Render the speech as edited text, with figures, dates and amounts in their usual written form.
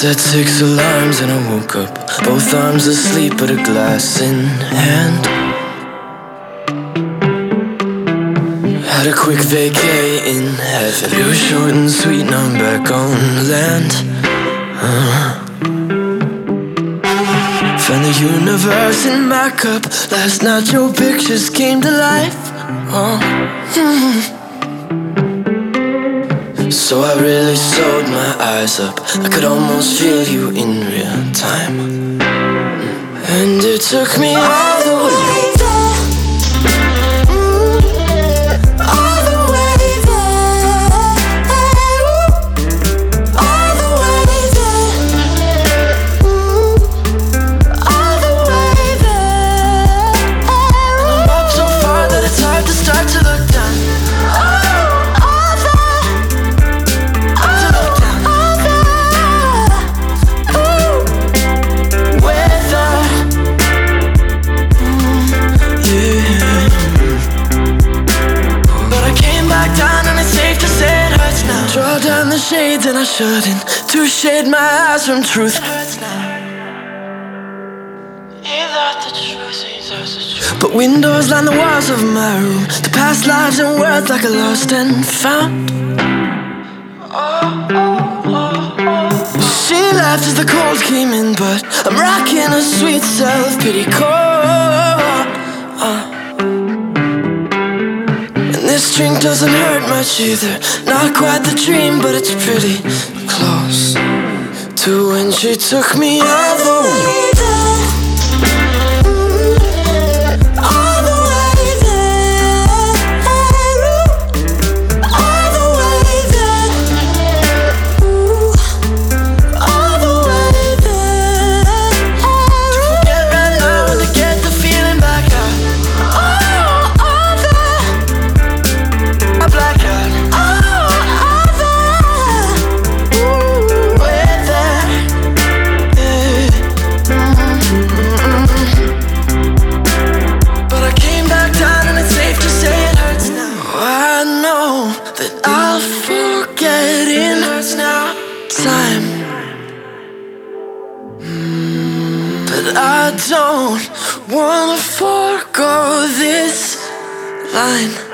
Set 6 alarms and I woke up, both arms asleep but a glass in hand. Had a quick vacay in heaven, it was short and sweet, now I'm back on land. Found the universe in my cup, last night your pictures came to life. So I really sewed my eyes up, I could almost feel you in real time. And it took me all the way there, all the way there, all the way there, all the way there. I'm up so far that it's hard to start to look down. Draw down the shades and I shouldn't, to shade my eyes from truth. But windows line the walls of my room, the past lives and words like a lost and found. She laughed as the cold came in, but I'm rocking a sweet self-pity chord. This drink doesn't hurt much either, not quite the dream, but it's pretty close to when she took me all the way there, all the way there, all the way there, all the way there. To forget right now and to get the feeling back out. I'll forget in time, but I don't wanna forgo this line.